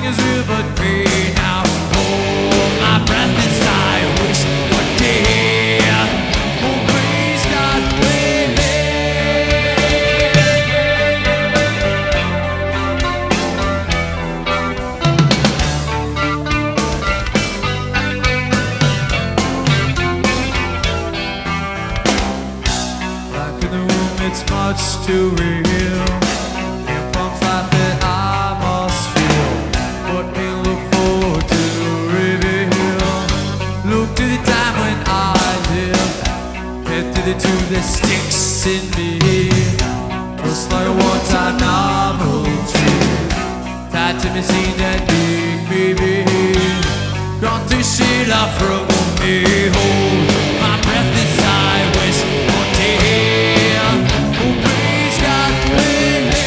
nothing is real but me now. Hold my breath as I wish one day. Oh, praise God with me. Back in the room, it's much too real. Impulse life that I must feel. What we look forward to reveal. Look to the time when I live. Head to the sticks in me. Just like a one-time novelty. Tied to me, seen that big baby. Gone to shit off from me. Hold my breath as I wish one day. Oh, praise God with me.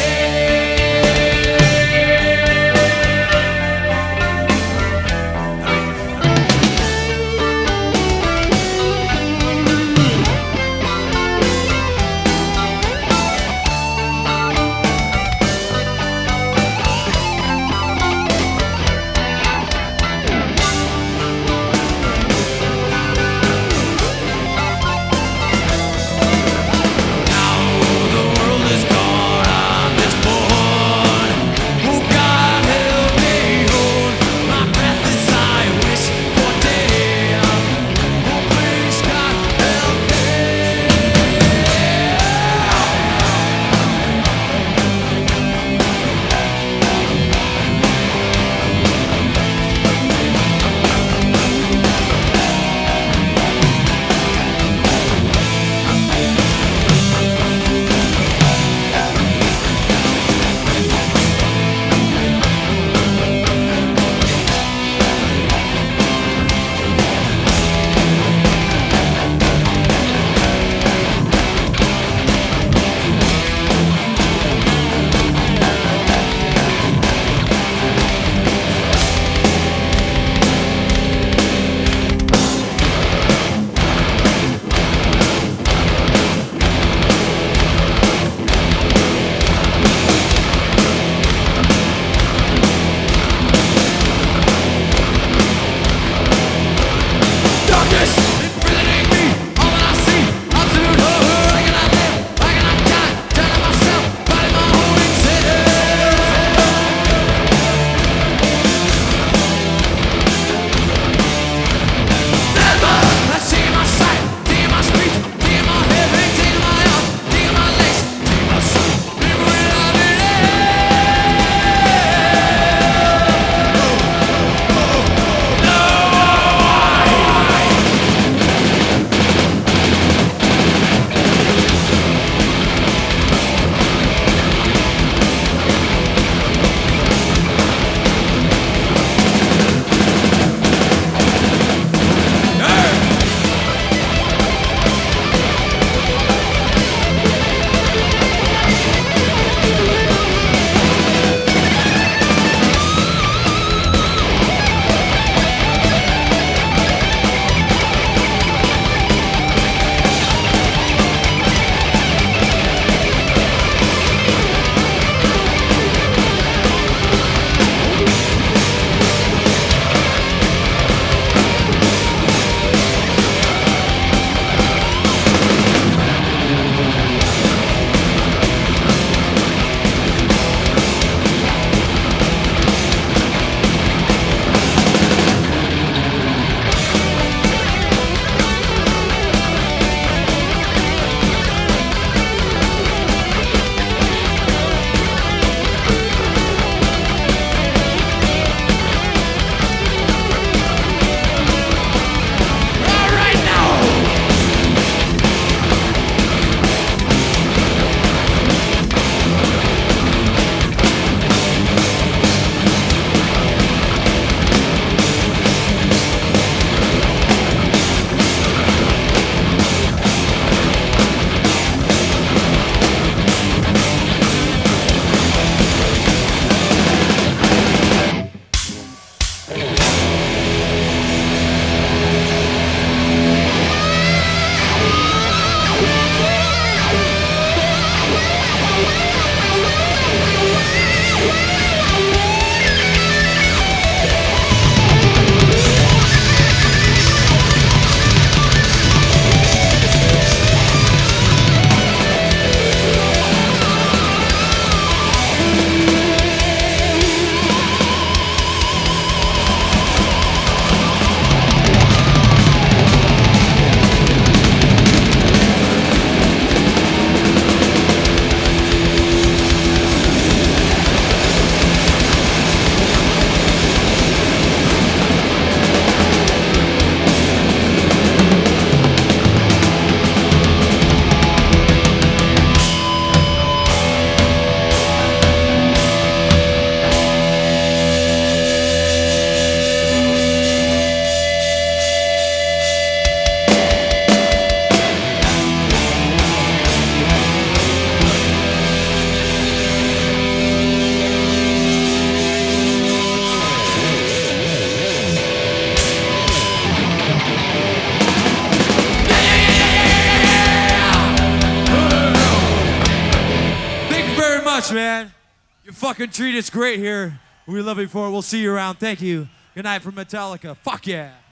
man. You fucking treat us great here. We love you for it. We'll see you around. Thank you. Good night from Metallica. Fuck yeah.